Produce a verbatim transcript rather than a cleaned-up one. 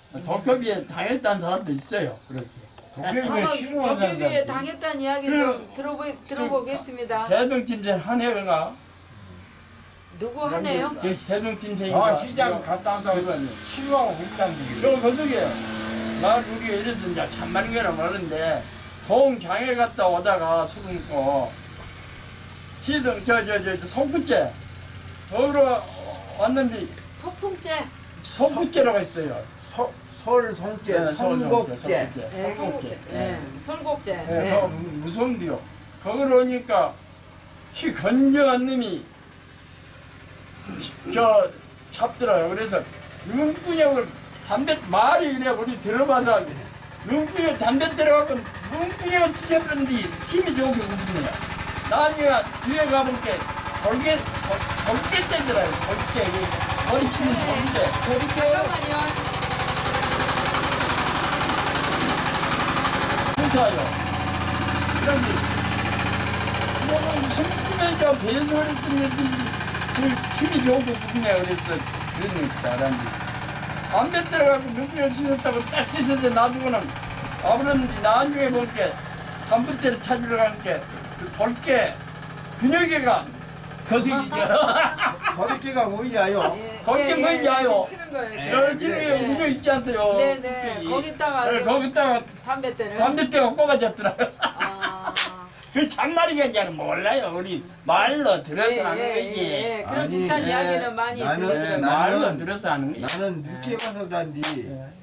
도깨비에 당했다는 사람도 있어요. 그렇게. 한번 심오한 도깨비에 사람들. 당했다는 이야기 그- 좀 들어보, 들어보겠습니다. 대동찜생 한해가 누구 하네요? 대동찜생인가? 아 시장 갔다 와서 치료하고 공장 그 거석에 나 우리 이래서 이제 참말인 거라 모르는데 공장에 갔다 오다가 술 먹고 시동 저저저 송부째 거기로 왔는데 소풍제. 송부째라고 했어요. 소, 솔송제, 네, 송곡제. 네, 송곡제. 네, 솔곡제. 네, 네. 그거 무서운데요. 거기로 오니까 키 건정한 놈이 저 잡더라고요. 그래서 눈구녕을 담배 말이 그래 우리 들어봐서 눈구녕 담배 때려갖고 눈구녕을 찢어버렸는데 힘이 좋은 게 눈구녕이야. 나중에 뒤에 가볼게 돌게 돌게 떼더라고요. 돌게 머리 치는 돌게. 잠깐만요. 괜찮아요. 그런데 뭐 무슨 꿈에가 배설을 듣는지 그 힘이 좋은 게 누구냐 그랬어. 그러니까 나란히 담배 때려갖고 눈구녕 씻었다고 딱 씻어서 놔두고는 와버렸는데 나중에 볼게 담배대를 찾으러 가니까 그 돌게 근육이가 거슬리죠. 거리끼가 뭐야요? 예, 거기 예, 뭔지 예, 아요? 치는 거예요. 네. 열심히 네. 문제 있지 않어요? 네네. 뚝배기. 거기다가 네, 거기다가 담배대를. 담배대가 꼽아졌더라고요. 아. 그 참말이겠냐는 몰라요. 우리 말로 들어서 예, 하는 예, 거지. 예, 예. 그런 아니, 비슷한 예. 이야기는 많이 나는- 네, 들었더라고요. 말로 나는- 들어서 하는 거지. 나는 늦게 봐서 그런지